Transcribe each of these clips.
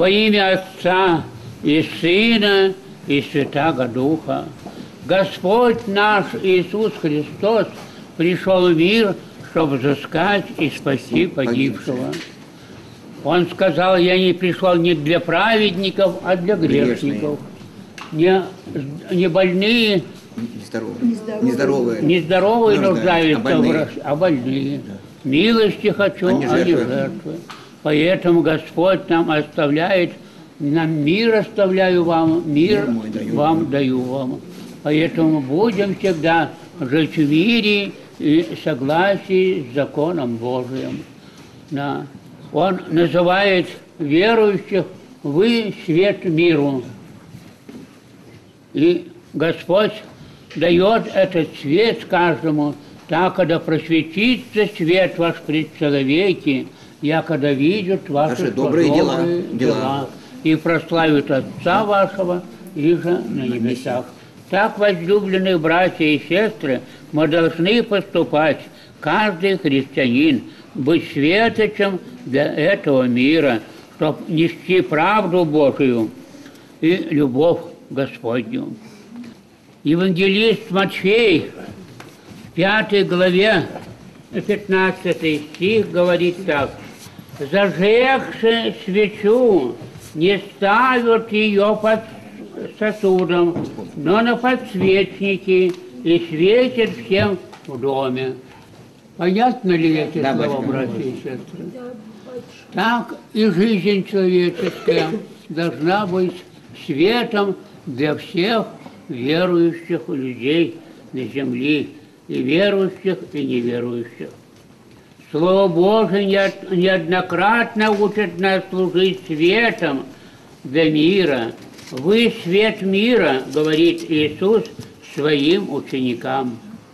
имя Отца и Сына и Святаго Духа. Господь наш Иисус Христос пришел в мир, чтобы взыскать и спасти погибшего. Он сказал: я не пришел не для праведников, а для грешников. Не больные, нездоровые нуждаются, а больные. Милости хочу, а не жертвы. Поэтому Господь нам оставляет, нам мир оставляю вам, мир вам даю вам. Поэтому будем всегда жить в мире и согласии с законом Божиим. Да. Он называет верующих: вы свет миру. И Господь дает этот свет каждому, так, когда просветится свет ваш пред человеки, я когда видят ваши добрые дела, и прославят Отца вашего, и же на небесах. Так, возлюбленные братья и сестры, мы должны поступать, каждый христианин, быть светочем для этого мира, чтобы нести правду Божию и любовь Господню. Евангелист Матфей в 5 главе 15 стих говорит так: «Зажегши свечу, не ставят ее под сосудом, но на подсвечнике, и светит всем в доме». Понятно ли эти слова, братья и сестры? Так и жизнь человеческая должна быть светом для всех верующих людей на земле, и верующих, и неверующих. Слово Божие неоднократно учит нас служить светом для мира. «Вы свет мира», говорит Иисус своим ученикам.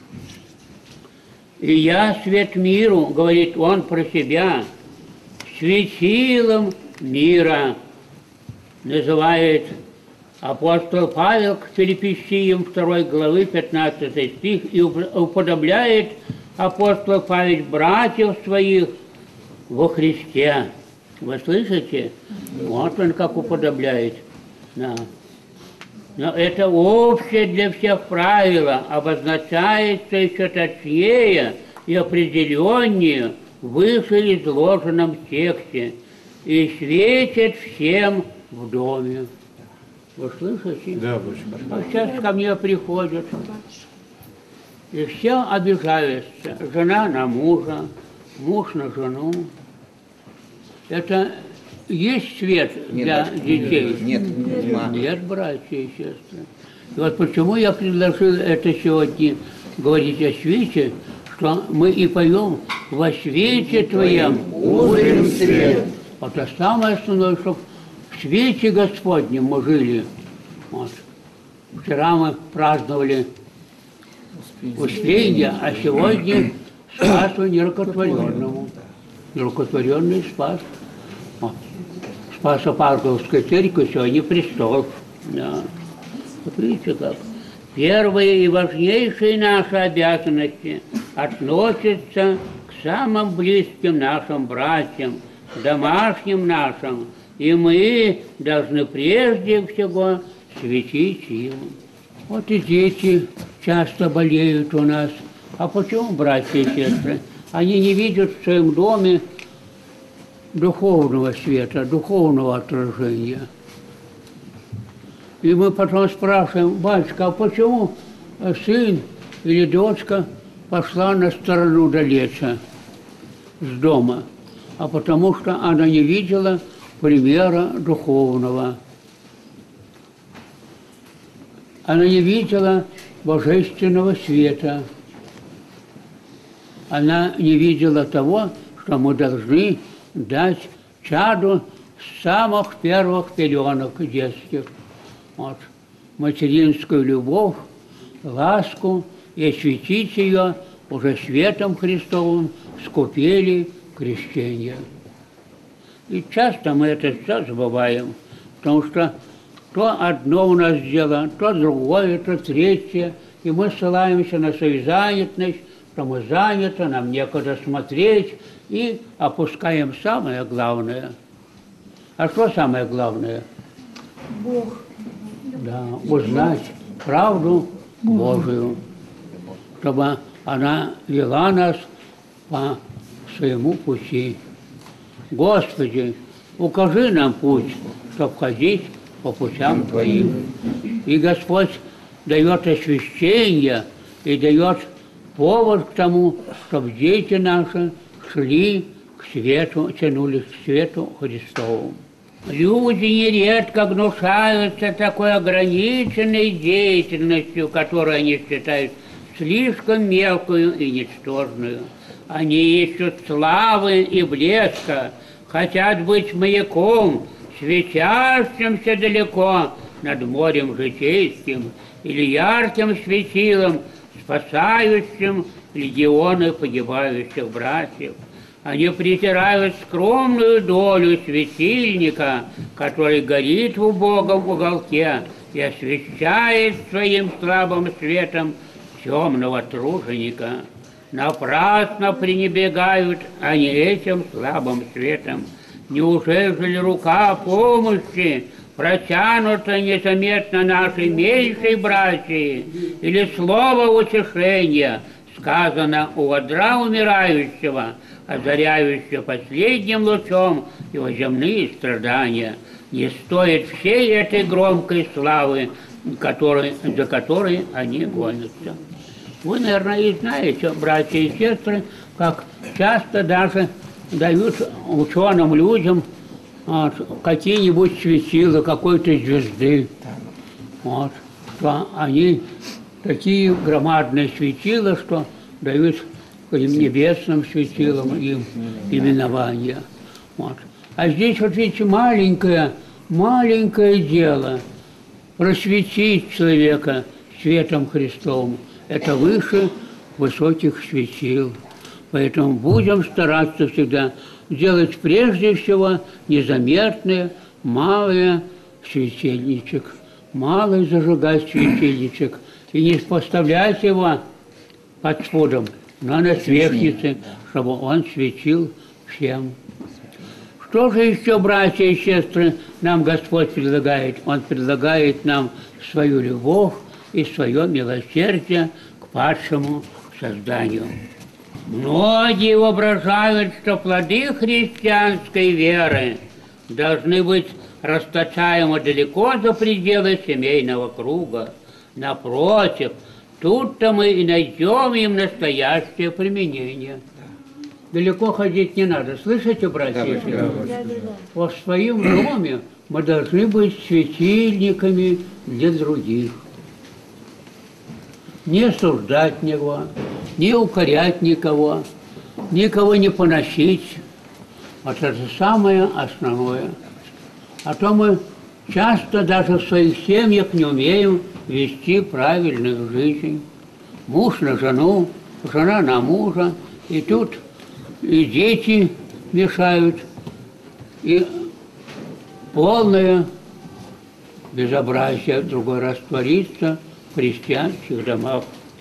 «И я свет миру», говорит Он про себя, «светилом мира», называет апостол Павел к Филиппийцам 2 главы 15 стих, и уподобляет апостол Павел братьев своих во Христе. Вы слышите? Вот он как уподобляет. Да. Но это общее для всех правило обозначается еще точнее и определеннее в выше изложенном тексте и светит всем в доме. Вы слышите? Да, очень. А сейчас ко мне приходят, и все обижаются. Жена на мужа, муж на жену. Это есть свет для детей? Нет, братья и сестры. И вот почему я предложил это сегодня говорить о свете, что мы и поем: «Во свете Твоем узрим свет». Это самое основное, чтобы в свете Господнем мы жили. Вот. Вчера мы праздновали Успение, а сегодня Спасу нерукотворенному. Нерукотворенный Спас. Вот. Спасо-Парковская церковь сегодня престол. Да. Вот видите как. Первые и важнейшие наши обязанности относятся к самым близким нашим братьям, домашним нашим, и мы должны прежде всего светить им. Вот и дети часто болеют у нас. А почему, братья и сестры? Они не видят в своем доме духовного света, духовного отражения. И мы потом спрашиваем: батюшка, а почему сын или дочка пошла на сторону далече с дома? А потому что она не видела примера духовного. Она не видела божественного света. Она не видела того, что мы должны дать чаду с самых первых пеленок детских. Вот. Материнскую любовь, ласку, и осветить ее уже светом Христовым с купели крещения. И часто мы это все забываем, потому что то одно у нас дело, то другое, то третье, и мы ссылаемся на свою занятость, что мы заняты, нам некогда смотреть, и опускаем самое главное. А что самое главное? Бог. Да, узнать правду Божию, чтобы она вела нас по своему пути. Господи, укажи нам путь, чтобы ходить по путям Твоим. И Господь дает освящение и дает повод к тому, чтобы дети наши шли к свету, тянулись к свету Христову. Люди нередко гнушаются такой ограниченной деятельностью, которую они считают слишком мелкую и ничтожную. Они ищут славы и блеска, хотят быть маяком, светящимся далеко над морем житейским, или ярким светилом, спасающим легионы погибающих братьев. Они презирают скромную долю светильника, который горит в убогом уголке и освещает своим слабым светом темного труженика. Напрасно пренебрегают они этим слабым светом. Неужели рука помощи протянута незаметно нашей меньшей братьи, или слово утешения сказано у одра умирающего, озаряющего последним лучом его земные страдания, не стоит всей этой громкой славы, за которой они гонятся. Вы, наверное, и знаете, братья и сестры, как часто даже дают ученым людям какие-нибудь светила какой-то звезды. Вот, что они такие громадные светила, что дают небесным светилам им именование. Вот. А здесь, вот видите, маленькое дело просветить человека светом Христовым. Это выше высоких светил. Поэтому будем стараться всегда делать прежде всего незаметный малый светильничек, малый зажигать светильничек и не поставлять его под спудом, но на сверхнице, чтобы он светил всем. Что же еще, братья и сестры, нам Господь предлагает? Он предлагает нам свою любовь и свое милосердие к падшему созданию. Многие воображают, что плоды христианской веры должны быть расточаемы далеко за пределы семейного круга. Напротив, тут-то мы и найдем им настоящее применение. Далеко ходить не надо. Слышите, братья? В своем доме мы должны быть светильниками для других. Не осуждать никого, не укорять никого, никого не поносить. Вот это самое основное. А то мы часто даже в своих семьях не умеем вести правильную жизнь. Муж на жену, жена на мужа, и тут и дети мешают, и полное безобразие в другой раз творится в христианских домах.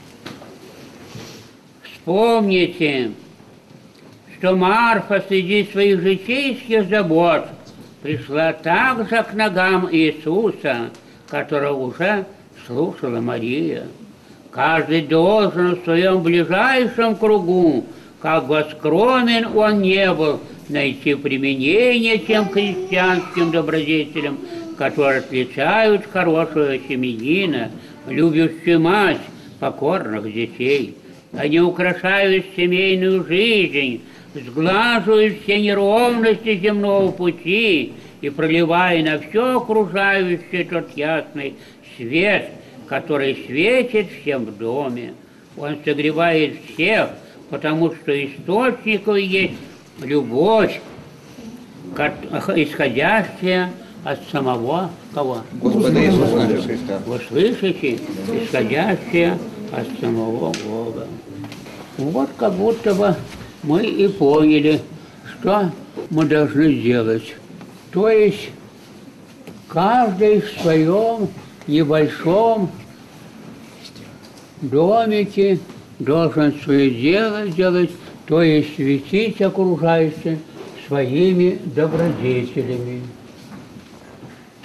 Вспомните, что Марфа среди своих житейских забот пришла также к ногам Иисуса, которого уже слушала Мария. Каждый должен в своем ближайшем кругу, как бы скромен он не был, найти применение тем христианским добродетелям, которые отличают хорошего семьянина, любящую мать, покорных детей. Они украшают семейную жизнь, сглаживают все неровности земного пути и проливая на все окружающее тот ясный свет, который светит всем в доме. Он согревает всех, потому что источником есть любовь, исходящая от самого кого? Господа Иисуса Христа. Вы слышите? Исходящая от самого Бога. Вот как будто бы мы и поняли, что мы должны делать. То есть каждый в своем небольшом домике должен свое дело делать, то есть светить окружающих своими добродетелями.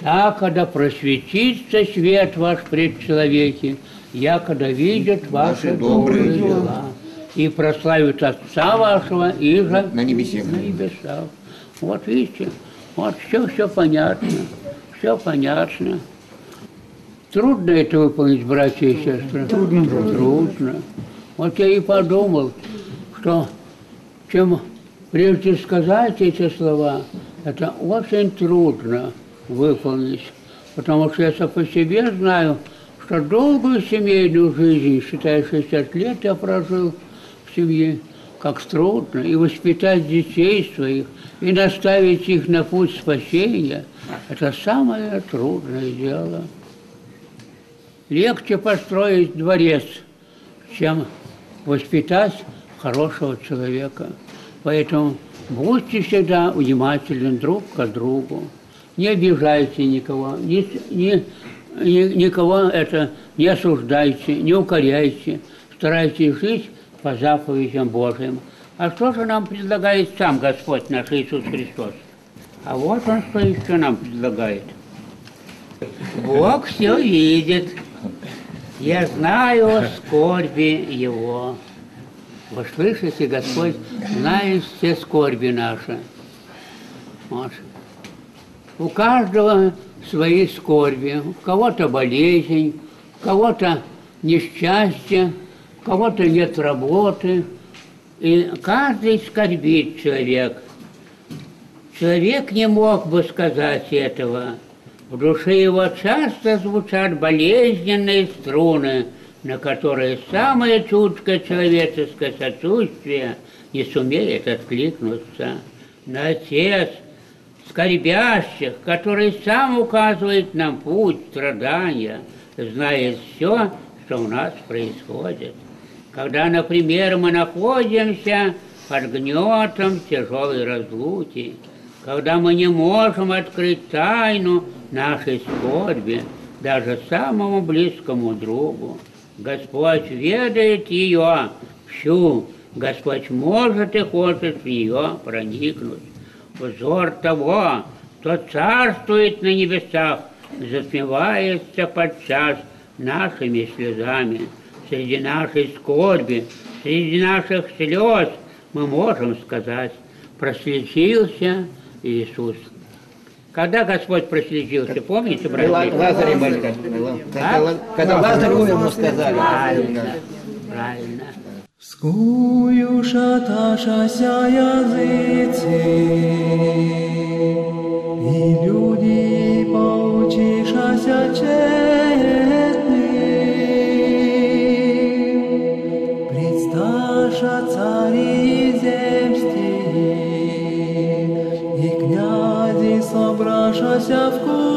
Так, когда просветится свет ваш пред человеки, якогда видят ваши добрые дела, и прославят Отца вашего, и же На небесе. на небесах. Вот видите, вот все понятно, все понятно. Трудно это выполнить, братья и сестры? Трудно. Вот я и подумал, что чем прежде сказать эти слова, это очень трудно выполнить. Потому что я по себе знаю, что долгую семейную жизнь, считай, 60 лет я прожил в семье, как трудно, и воспитать детей своих, и наставить их на путь спасения, это самое трудное дело. Легче построить дворец, чем воспитать хорошего человека. Поэтому будьте всегда внимательны друг к другу. Не обижайте никого, никого это не осуждайте, не укоряйте. Старайтесь жить по заповедям Божьим. А что же нам предлагает сам Господь наш Иисус Христос? А вот Он что еще нам предлагает. Бог все видит. Я знаю скорби Его. Вы слышите, Господь знает все скорби наши. Вот. У каждого свои скорби. У кого-то болезнь, у кого-то несчастье, у кого-то нет работы. И каждый скорбит человек. Человек не мог бы сказать этого. В душе его часто звучат болезненные струны, на которые самое чуткое человеческое сочувствие не сумеет откликнуться. На Отец скорбящих, который сам указывает нам путь страдания, знает все, что у нас происходит. Когда, например, мы находимся под гнетом тяжелой разлуки, когда мы не можем открыть тайну нашей скорби даже самому близкому другу, Господь ведает ее всю, Господь может и хочет в нее проникнуть. Взор того, кто царствует на небесах, затмевается подчас нашими слезами. Среди нашей скорби, среди наших слез мы можем сказать: прослезился Иисус. Когда Господь прослезился, помните, братья? Лазарь, батька. Когда Лазарю ему сказали. Правильно. Скую шаташася языцы, и люди поучишася четны, предсташа цари земские, и князи собрашася в круг.